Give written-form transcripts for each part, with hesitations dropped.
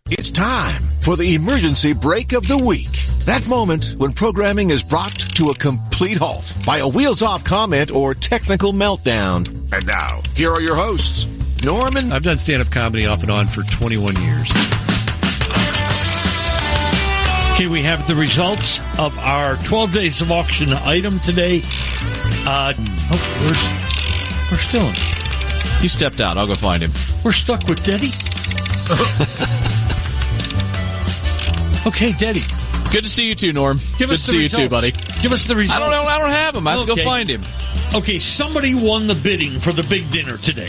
It's time for the emergency break of the week. That moment when programming is brought to a complete halt by a wheels-off comment or technical meltdown. And now, here are your hosts, Norman. I've done stand-up comedy off and on for 21 years. Okay, we have the results of our 12 days of auction item today. We're still in. He stepped out. I'll go find him. We're stuck with Deddy. Okay, Deddy. Good to see you too, Norm. Good to see you too, buddy. Give us the results. I don't know. I don't have him. I have to go find him. Okay, somebody won the bidding for the big dinner today.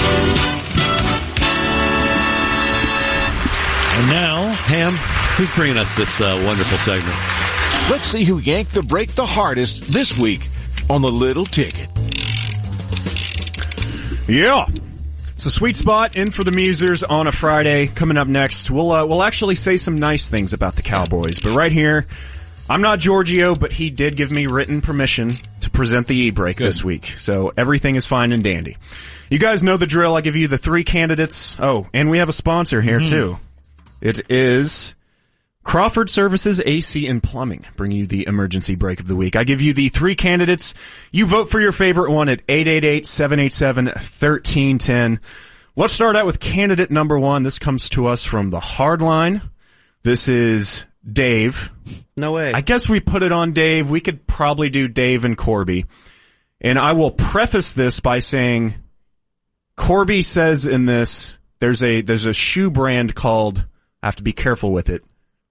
And now, Ham, who's bringing us this wonderful segment? Let's see who yanked the break the hardest this week on the Little Ticket. Yeah. So Sweet Spot in for the Musers on a Friday. Coming up next, we'll actually say some nice things about the Cowboys. But right here, I'm not Giorgio, but he did give me written permission to present the e-break this week. So everything is fine and dandy. You guys know the drill. I give you the three candidates. Oh, and we have a sponsor here too. It is Crawford Services AC and Plumbing, bringing you the emergency break of the week. I give you the three candidates. You vote for your favorite one at 888-787-1310. Let's start out with candidate number one. This comes to us from the hard line. This is Dave. No way. I guess we put it on Dave. We could probably do Dave and Corby. And I will preface this by saying Corby says in this, there's a shoe brand called, I have to be careful with it,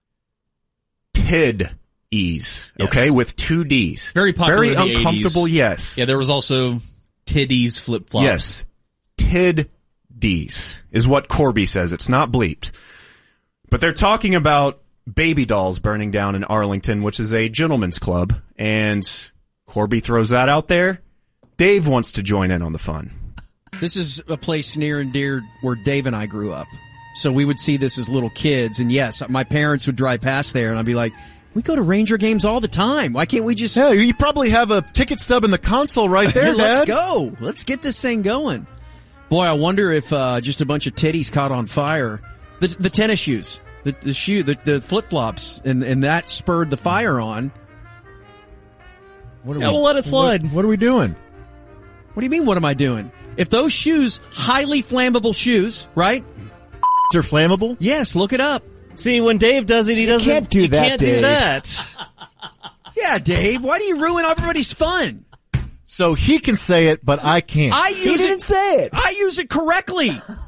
Tid-Ease, okay, with two D's. Very popular Very in the uncomfortable, 80s. yes. Yeah, there was also Tiddies flip-flops. Yes. Tid-Ease is what Corby says. It's not bleeped. But they're talking about baby dolls burning down in Arlington, which is a gentleman's club, and Corby throws that out there. Dave wants to join in on the fun. This is a place near and dear where Dave and I grew up. So we would see this as little kids, and yes, my parents would drive past there, and I'd be like, we go to Ranger games all the time. Why can't we just... Yeah, you probably have a ticket stub in the console right there, Dad. Let's go. Let's get this thing going. Boy, I wonder if just a bunch of titties caught on fire. The tennis shoes, the flip-flops, and that spurred the fire on. We'll let it slide. What are we doing? What do you mean, what am I doing? If those shoes, highly flammable shoes, right? They're flammable? Yes, look it up. See, when Dave does it, he doesn't. Can't do that, can't Dave. do that. Yeah, Dave, why do you ruin everybody's fun? So he can say it, but I can't. He didn't say it. I use it correctly.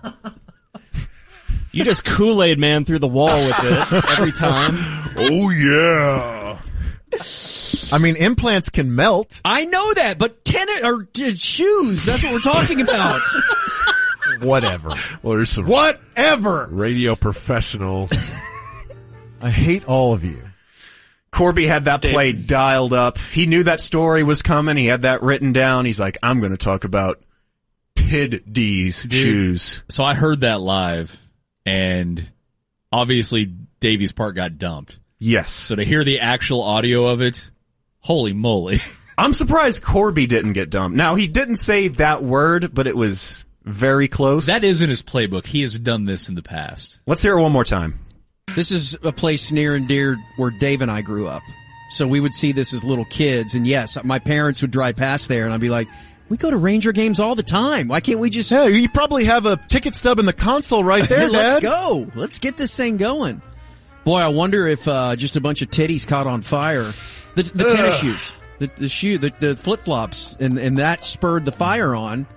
You just Kool-Aid man through the wall with it every time. Oh, yeah. I mean, implants can melt. I know that, but tennis or shoes, that's what we're talking about. Whatever. Well, there's some Whatever. radio professional. I hate all of you. Corby had that play dialed up. He knew that story was coming. He had that written down. He's like, I'm going to talk about Tid-Ease shoes. So I heard that live, and obviously Davey's part got dumped. Yes. So to hear the actual audio of it, holy moly. I'm surprised Corby didn't get dumped. Now, he didn't say that word, but it was very close. That is in his playbook. He has done this in the past. Let's hear it one more time. This is a place near and dear where Dave and I grew up. So we would see this as little kids, and yes, my parents would drive past there, and I'd be like, we go to Ranger games all the time. Why can't we just... Yeah, you probably have a ticket stub in the console right there, Dad. Let's go. Let's get this thing going. Boy, I wonder if just a bunch of titties caught on fire. The tennis shoes, the flip-flops, and that spurred the fire on.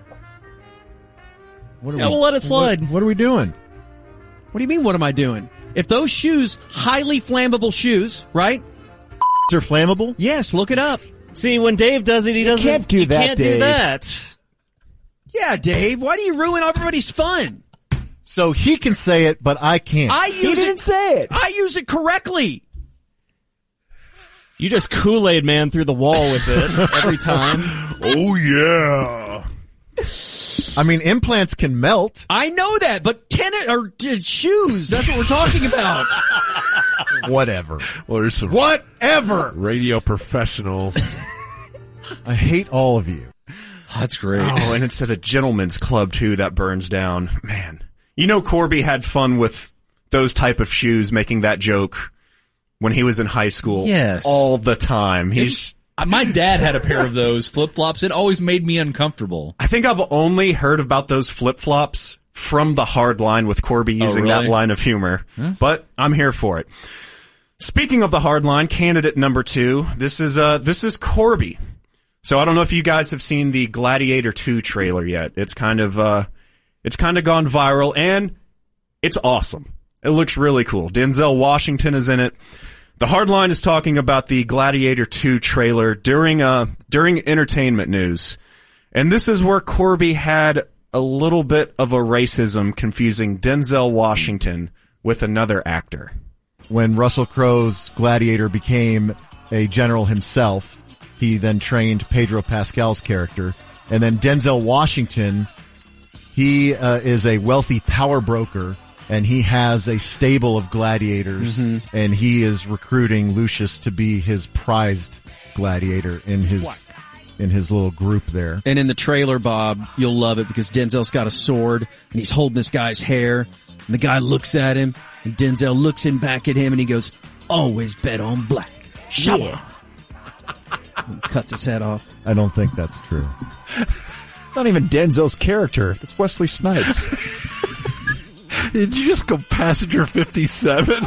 We'll let it slide. What are we doing? What do you mean, what am I doing? If those shoes, highly flammable shoes, right? They're flammable? Yes, look it up. See, when Dave does it, he doesn't. Can't do that, can't Dave. do that. Yeah, Dave, why do you ruin everybody's fun? So he can say it, but I can't. He didn't say it. I use it correctly. You just Kool-Aid man through the wall with it every time. Oh, yeah. I mean, implants can melt. I know that, but tennis or shoes, that's what we're talking about. Whatever. Well, there's some Whatever. radio professional. I hate all of you. That's great. Oh, and it's at a gentleman's club, too, that burns down. Man. You know Corby had fun with those type of shoes, making that joke when he was in high school. Yes. All the time. My dad had a pair of those flip-flops. It always made me uncomfortable. I think I've only heard about those flip-flops from the Hard Line with Corby using really? that line of humor. But I'm here for it. Speaking of the Hard Line, candidate number 2, this is Corby. So I don't know if you guys have seen the Gladiator 2 trailer yet. It's kind of gone viral, and it's awesome. It looks really cool. Denzel Washington is in it. The Hardline is talking about the Gladiator 2 trailer during entertainment news. And this is where Corby had a little bit of a racism confusing Denzel Washington with another actor. When Russell Crowe's Gladiator became a general himself, he then trained Pedro Pascal's character. And then Denzel Washington, he is a wealthy power broker, and he has a stable of gladiators, and he is recruiting Lucius to be his prized gladiator in his little group there. And in the trailer, Bob, you'll love it because Denzel's got a sword, and he's holding this guy's hair, and the guy looks at him, and Denzel looks in back at him, and he goes, "Always bet on black." Yeah. And cuts his head off. I don't think that's true. Not even Denzel's character. That's Wesley Snipes. Did you just go Passenger 57?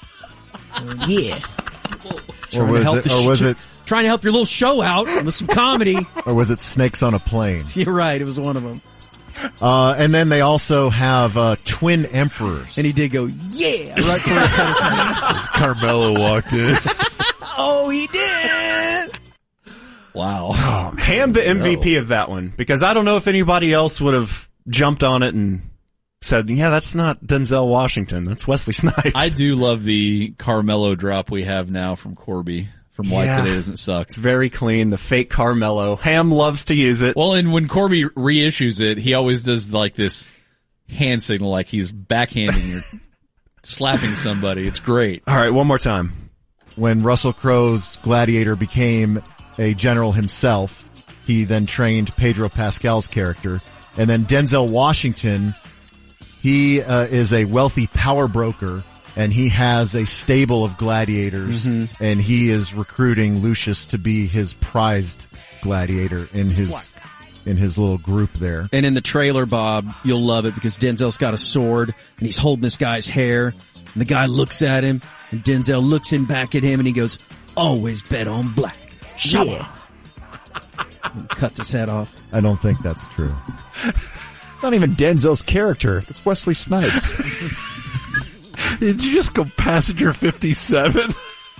Yeah. Or was it trying to help your little show out with some comedy? Or was it Snakes on a Plane? You're right. It was one of them. And then they also have Twin Emperors. And he did go, yeah, right before he cut his head. Carmelo walked in. Oh, he did. Wow. Ham the MVP of that one, because I don't know if anybody else would have jumped on it and said, yeah, that's not Denzel Washington. That's Wesley Snipes. I do love the Carmelo drop we have now from Corby. From Why Today Doesn't Suck. It's very clean. The fake Carmelo. Ham loves to use it. Well, and when Corby reissues it, he always does like this hand signal, like he's backhanding or slapping somebody. It's great. All right, one more time. When Russell Crowe's Gladiator became a general himself, he then trained Pedro Pascal's character. And then Denzel Washington, he is a wealthy power broker, and he has a stable of gladiators, and he is recruiting Lucius to be his prized gladiator in his little group there. And in the trailer, Bob, you'll love it because Denzel's got a sword, and he's holding this guy's hair, and the guy looks at him, and Denzel looks in back at him, and he goes, "Always bet on black." Yeah. And cuts his head off. I don't think that's true. Not even Denzel's character. That's Wesley Snipes. Did you just go Passenger 57?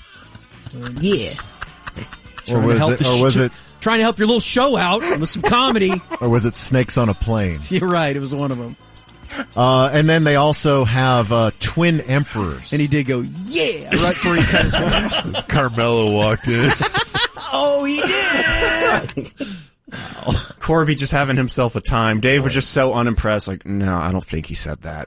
Yeah. Or was it trying to help your little show out with some comedy? Or was it Snakes on a Plane? You're right. It was one of them. And then they also have Twin Emperors. And he did go, yeah, right before he cut his head. Carmelo walked in. Oh, he did. Wow. Corby just having himself a time. Dave was just so unimpressed. Like, no, I don't think he said that.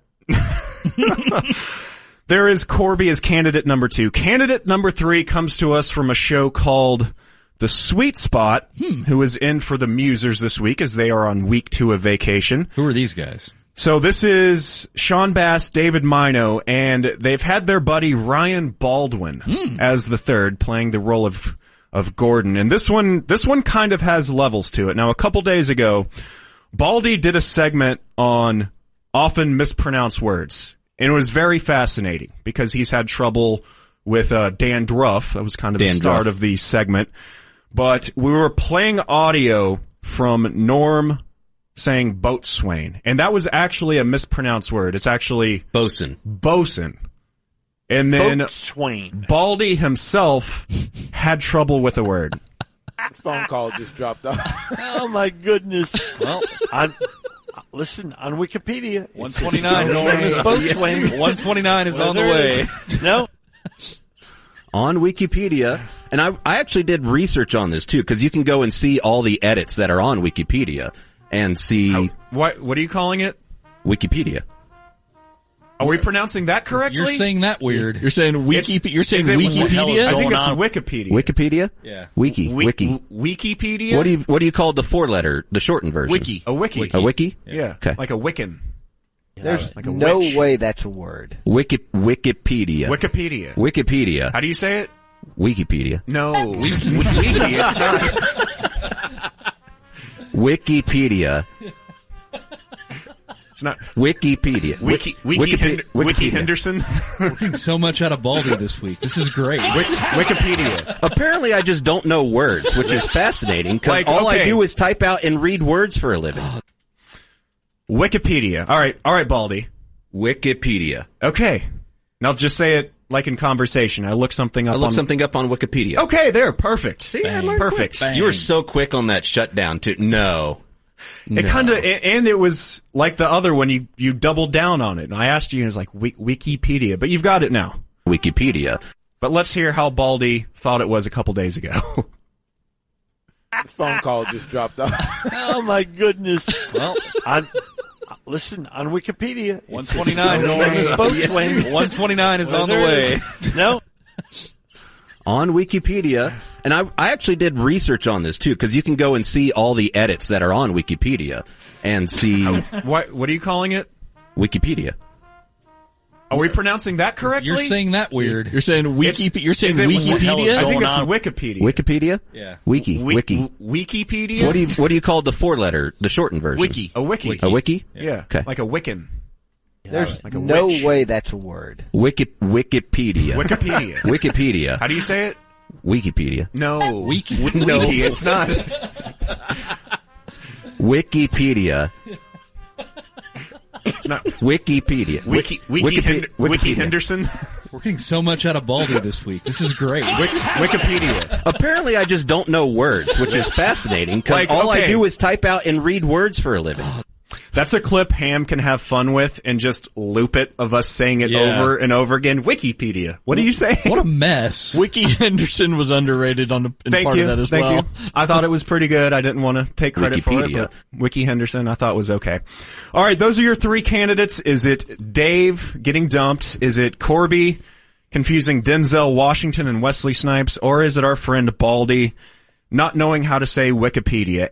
There is Corby as candidate number 2. Candidate number 3 comes to us from a show called The Sweet Spot, who is in for the Musers this week as they are on week 2 of vacation. Who are these guys? So this is Sean Bass, David Mino, and they've had their buddy Ryan Baldwin as the third, playing the role of Gordon. And this one kind of has levels to it. Now, a couple days ago, Baldy did a segment on often mispronounced words. And it was very fascinating because he's had trouble with dandruff. That was kind of the start of the segment. But we were playing audio from Norm saying boatswain. And that was actually a mispronounced word. It's actually bosun. And then Boatswain. Baldy himself had trouble with the word. Phone call just dropped off. Oh my goodness. Well, listen, on Wikipedia. 129. Boatswain. 129 is on the way. No. On Wikipedia, and I actually did research on this too, because you can go and see all the edits that are on Wikipedia and see. What are you calling it? Wikipedia. Are we pronouncing that correctly? You're saying that weird. You're saying Wikipedia? You're saying Wikipedia? I think it's Wikipedia. Wikipedia? Yeah. Wiki. Wikipedia? What do you call the 4-letter, the shortened version? A wiki. A wiki? Yeah. Okay. Like a Wiccan. There's Like a no witch. way that's a word. Wikipedia. Wikipedia. Wikipedia. How do you say it? Wikipedia. No, Wiki, it's not. Wikipedia. It's not. Wikipedia. Wiki Henderson. Working so much out of Baldy this week. This is great. Wikipedia. Apparently, I just don't know words, which is fascinating because Like, all I okay. do is type out and read words for a living. Wikipedia. All right, Baldy. Wikipedia. Okay. Now just say it like in conversation. I look something up. I looked something up on Wikipedia. Okay, there, perfect. See, I learned Perfect. quick. You were so quick on that shutdown too. No. It kind of, and it was like the other one. You doubled down on it. And I asked you, and it was like Wikipedia, but you've got it now. Wikipedia. But let's hear how Baldy thought it was a couple days ago. The phone call just dropped off. Oh my goodness! Well, listen on Wikipedia. 129. 129 is on the way. No. On Wikipedia, and I actually did research on this too, because you can go and see all the edits that are on Wikipedia and see. What are you calling it? Wikipedia. Are we pronouncing that correctly? You're saying that weird. You're saying You're saying Wikipedia? I think it's Wikipedia. Wikipedia? Yeah. Wiki. Wikipedia? What do you call the the shortened version? Wiki. A wiki. A wiki? Yeah. Okay. Like a Wiccan. There's like a no witch. way that's a word. Wikipedia. Wikipedia. Wikipedia. How do you say it? Wikipedia. No. Wiki. No, it's not. Wikipedia. It's not. Wikipedia. Wiki Henderson. We're getting so much out of Baldy this week. This is great. Wikipedia. Apparently, I just don't know words, which is fascinating because Like, all I okay. do is type out and read words for a living. That's a clip Ham can have fun with and just loop it of us saying it Yeah. over and over again. Wikipedia. What do you say? What a mess. Wiki Henderson was underrated in Thank part you. of that as Thank well. you. I thought it was pretty good. I didn't want to take credit for it, Wikipedia. but Wiki Henderson I thought was okay. All right, those are your three candidates. Is it Dave getting dumped? Is it Corby confusing Denzel Washington and Wesley Snipes? Or is it our friend Baldy not knowing how to say Wikipedia?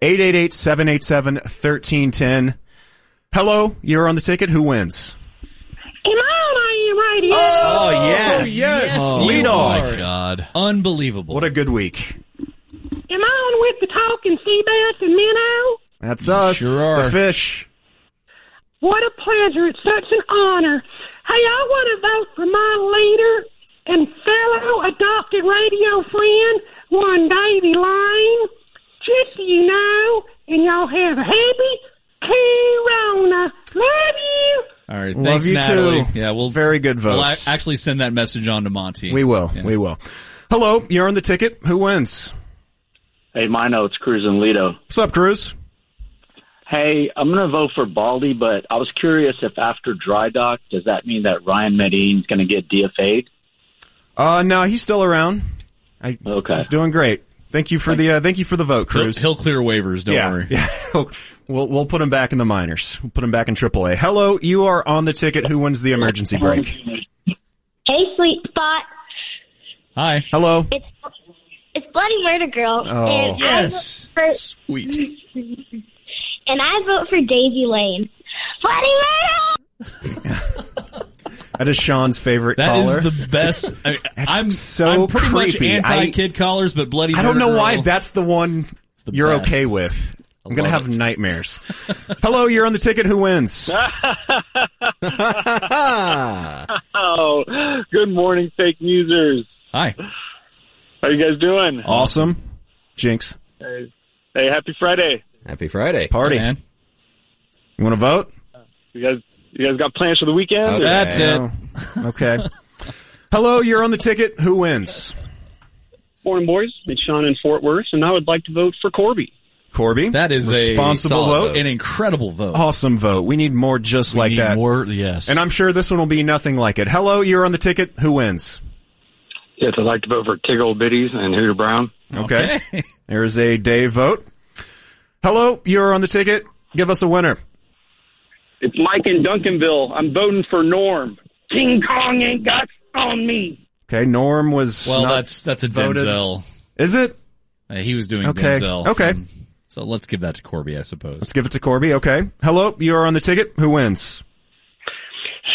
888-787-1310. Hello, you're on the ticket. Who wins? Am I on IM Radio? Oh, yes. Lead off. Oh, my God. Unbelievable. What a good week. Am I on with the talking sea bass and minnow? That's us. Sure are. The fish. What a pleasure. It's such an honor. Hey, I want to vote for my leader and fellow adopted radio friend, one Davy Lane. Just so you know, and y'all have a happy Corona. Love you. All right. Love Thanks, you Natalie. too. Yeah, we'll Very good votes. We'll actually send that message on to Monty. We will. Yeah. We will. Hello, you're on the ticket. Who wins? Hey, Mino, it's Cruz and Lido. What's up, Cruz? Hey, I'm going to vote for Baldy, but I was curious if after Dry Dock, does that mean that Ryan Medine's going to get DFA'd? No, he's still around. Okay. He's doing great. Thank you for the vote, Cruz. He'll clear waivers. Don't worry. Yeah. We'll put him back in the minors. We'll put him back in AAA. Hello, you are on the ticket. Who wins the emergency break? Hey, Sweet Spot. Hi. Hello. It's Bloody Murder Girl. Oh, and yes. Sweet. And I vote for Daisy Lane. Bloody Murder! That is Sean's favorite That caller. is the best. I'm so pretty much creepy. anti-kid callers, but Bloody I don't know Murder why Girl, that's the one the you're best. okay with. I'm going to love have nightmares. Hello, you're on the ticket. Who wins? Oh, good morning, fake newsers. Hi. How you guys doing? Awesome. Jinx. Hey, happy Friday. Happy Friday. Party. Man. You want to vote? You guys got plans for the weekend? Okay. That's it. Okay. Hello, you're on the ticket. Who wins? Morning, boys. It's Sean in Fort Worth, and I would like to vote for Corby. Corby. That is responsible vote. an incredible vote. Awesome vote. We need more just like that. More, yes. And I'm sure this one will be nothing like it. Hello, you're on the ticket. Who wins? Yes, I'd like to vote for Tiggle Bitties and Hooter Brown. Okay. There's a Dave vote. Hello, you're on the ticket. Give us a winner. It's Mike in Duncanville. I'm voting for Norm. King Kong ain't got on me. Okay, Norm was Well, not that's a voted. Denzel. Is it? He was doing Okay. Denzel. Okay. So let's give that to Corby, I suppose. Let's give it to Corby. Okay. Hello, you're on the ticket. Who wins?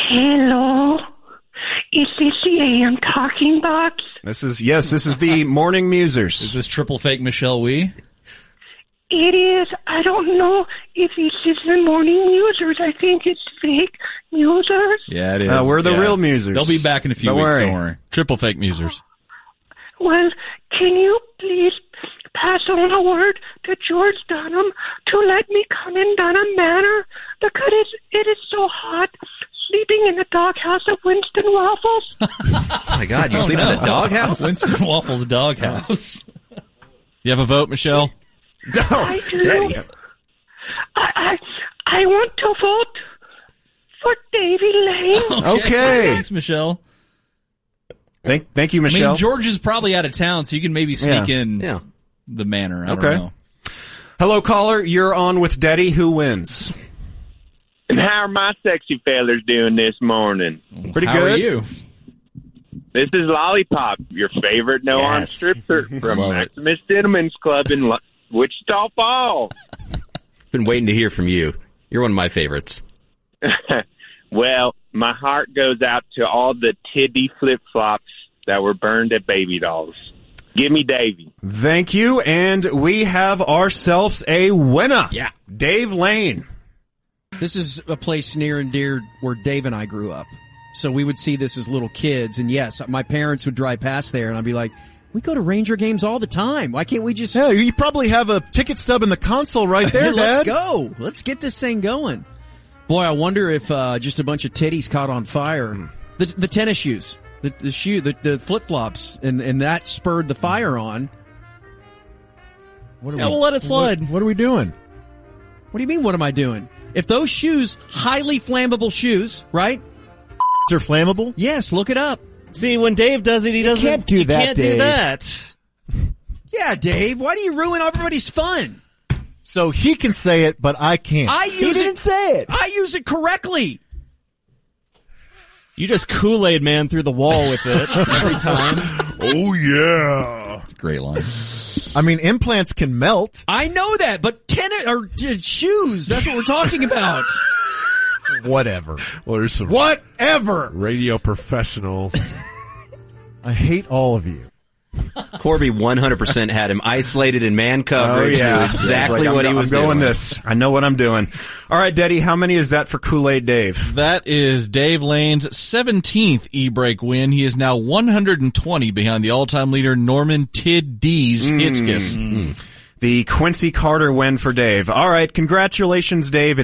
Hello? Is this the AM talking box? This is the Morning Musers. Is this triple fake Michelle Wee? It is. I don't know if this is the Morning Musers. I think it's fake Musers. Yeah, it is. We're the real Musers. They'll be back in a few Don't weeks, worry. don't worry. Triple fake Musers. Well, can you please pass on a word to George Dunham to let me come in Dunham Manor? Because it is so hot sleeping in the doghouse of Winston Waffles. Oh my God, you sleep in a doghouse? Winston Waffles' doghouse. You have a vote, Michelle? I do. Daddy. I want to vote for Davy Lane. Okay. Thanks, Michelle. Thank you, I Michelle. mean, George is probably out of town, so you can maybe sneak in the manor. I don't know. Hello, caller. You're on with Daddy. Who wins? And how are my sexy fellers doing this morning? Pretty How good. are you? This is Lollipop, your favorite no-arm stripper from Love it. Maximus Cinnamons Club in Wichita Falls. Been waiting to hear from you. You're one of my favorites. Well, my heart goes out to all the tiddy flip-flops that were burned at Baby Dolls. Give me Davy. Thank you, and we have ourselves a winner. Yeah. Dave Lane. This is a place near and dear where Dave and I grew up. So we would see this as little kids, and yes, my parents would drive past there, and I'd be like, we go to Ranger games all the time. Why can't we just... Yeah, you probably have a ticket stub in the console right there, Let's Dad. go. Let's get this thing going. Boy, I wonder if just a bunch of titties caught on fire. The tennis shoes, the flip-flops, and that spurred the fire on. We'll let it slide. What are we doing? What do you mean, what am I doing? If those shoes, highly flammable shoes, right? Are flammable? Yes, look it up. See, when Dave does it, he doesn't. can't do that, He can't Dave. do that. Yeah, Dave, why do you ruin everybody's fun? So he can say it, but I can't. He didn't say it. I use it correctly. You just Kool-Aid man through the wall with it every time. Oh, yeah. Great line. I mean, implants can melt. I know that, but shoes, that's what we're talking about. Whatever. Well, there's some Whatever. radio professional. I hate all of you. Corby 100% had him isolated in man coverage. Knew exactly Like, what he was I'm going doing. this. I know what I'm doing. All right, Daddy, how many is that for Kool-Aid Dave? That is Dave Lane's 17th e-break win. He is now 120 behind the all-time leader Norman Tid D's Hitskis. The Quincy Carter win for Dave. All right, congratulations, Dave.